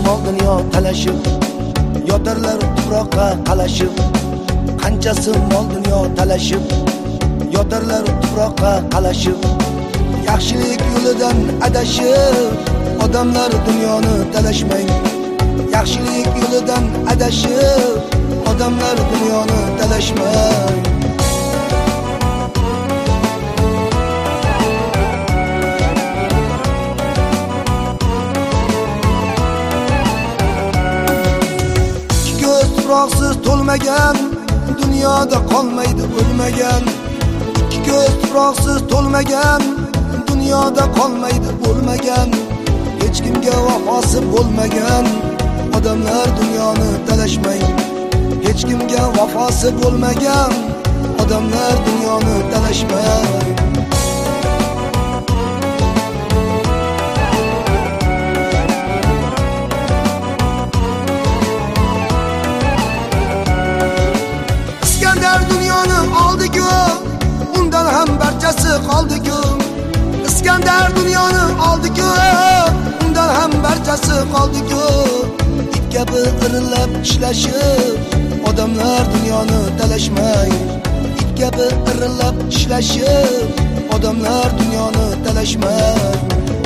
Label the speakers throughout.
Speaker 1: mol dunyo talashib, yotarlar tuproqqa qalashib. Qanchasi mol dunyo talashib, yotarlar tuproqqa qalashib. Yaxshilik yo'lidan adashib, odamlar dunyoni talashmang. Yaxshilik yo'lidan adashib, odamlar dunyoni talashmang. Tuproqsiz to'lmagan dunyoda qolmaydi o'lmagan. Ikki ko'z tuproqsiz to'lmagan dunyoda qolmaydi o'lmagan. Hech kimga vafosi bo'lmagan odamlar dunyoni talashmang. Hech kimga vafosi bo'lmagan odamlar dunyoni talashmang. Dunyoni oldi-ku, undan ham barchasi qoldi-ku. Iskandar dunyoni oldi-ku, undan ham barchasi qoldi-ku. It kabi irillab ishlashib, odamlar dunyoni talashmang. It kabi irillab ishlashib, odamlar dunyoni talashmang.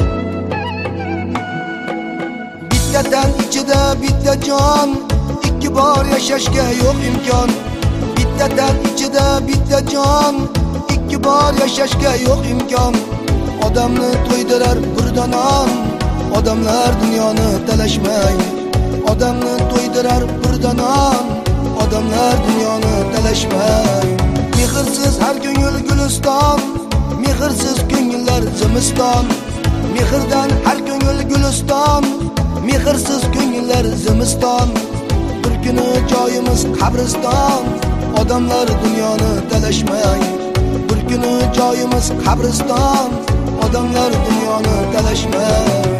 Speaker 1: Bittadan ichida bitta jon, ikki bor yashashga yo'q imkon. Bittadan ichida bitta jon, ikki bor yashashga yo'q imkon. Odamni to'ydirar burdanon, odamlar dunyoni talashmang. Odamni to'ydirar burdanon, odamlar dunyoni talashmang. Mehrsiz har ko'ngil guliston, mehrsiz ko'ngillar zimiston. Mehrdan har ko'ngil guliston, mehrsiz ko'ngillar zimiston. Bir kuni joyimiz qabriston, odamlar dunyoni talashmang. Bir kuni joyimiz qabriston, odamlar dunyoni talashmang.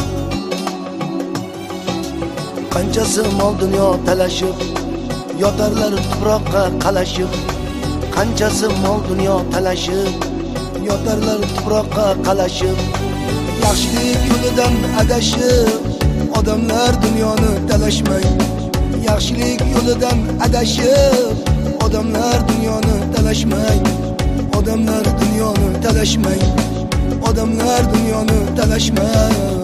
Speaker 1: Qanchasi mol dunyo talashib, yotarlar tuproqqa qalashib. Qanchasi mol dunyo talashib, yotarlar tuproqqa qalashib. Yaxshilik yo'lidan adashib, odamlar dunyoni talashmang. Yaxshilik yo'lidan adashib, odamlar dunyoni talashmang. Odamlar dunyoni talashmang. Odamlar dunyoni talashmang.